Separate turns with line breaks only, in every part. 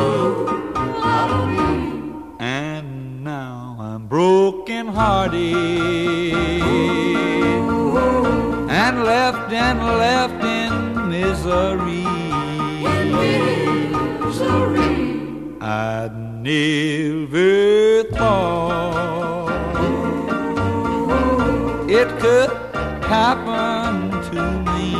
And now I'm broken hearted and left in misery. I'd never thought it could happen to me.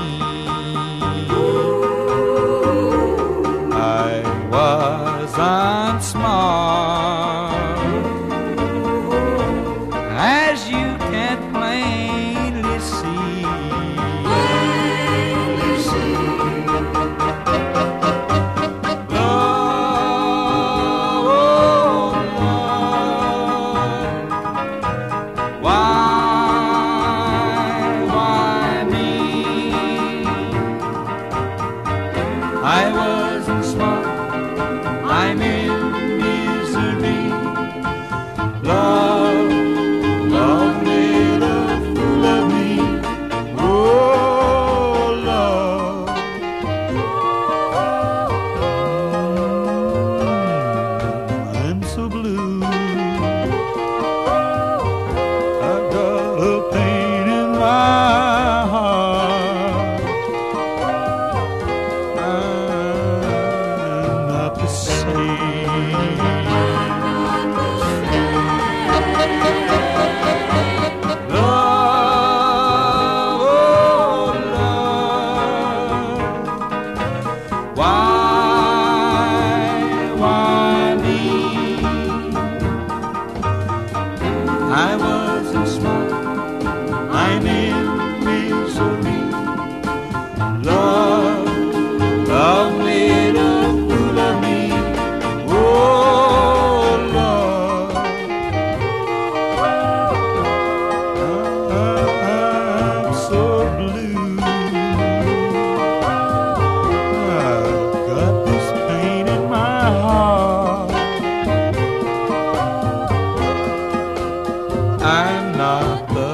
I wasn't smart, as you can plainly see. I wasn't smart, I'm in misery. Love made a fool of me. Oh, love. I'm so blue. I've got a pain in my heart. The same. Love, oh love, why me? I wasn't smart, I'm in misery. Love made a fool of me. Oh, love, I'm so blue. I've got this pain in my heart. I'm not the